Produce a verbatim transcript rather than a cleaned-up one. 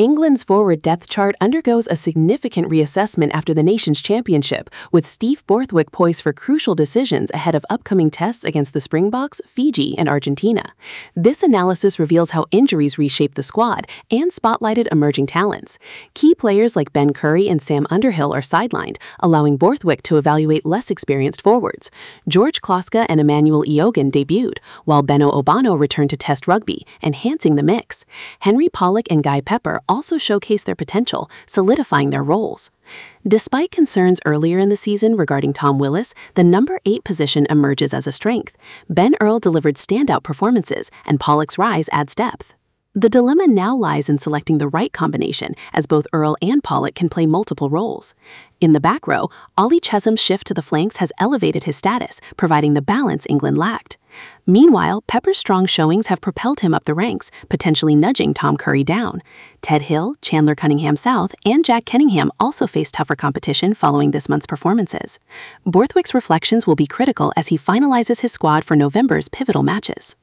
England's forward depth chart undergoes a significant reassessment after the nation's championship, with Steve Borthwick poised for crucial decisions ahead of upcoming tests against the Springboks, Fiji, and Argentina. This analysis reveals how injuries reshaped the squad and spotlighted emerging talents. Key players like Ben Curry and Sam Underhill are sidelined, allowing Borthwick to evaluate less experienced forwards. George Kloska and Emmanuel Eogan debuted, while Beno Obano returned to Test rugby, enhancing the mix. Henry Pollock and Guy Pepper also showcased their potential, solidifying their roles. Despite concerns earlier in the season regarding Tom Willis, the number eight position emerges as a strength. Ben Earl delivered standout performances, and Pollock's rise adds depth. The dilemma now lies in selecting the right combination, as both Earl and Pollock can play multiple roles. In the back row, Ollie Chesham's shift to the flanks has elevated his status, providing the balance England lacked. Meanwhile, Pepper's strong showings have propelled him up the ranks, potentially nudging Tom Curry down. Ted Hill, Chandler Cunningham-South, and Jack Kenningham also face tougher competition following this month's performances. Borthwick's reflections will be critical as he finalizes his squad for November's pivotal matches.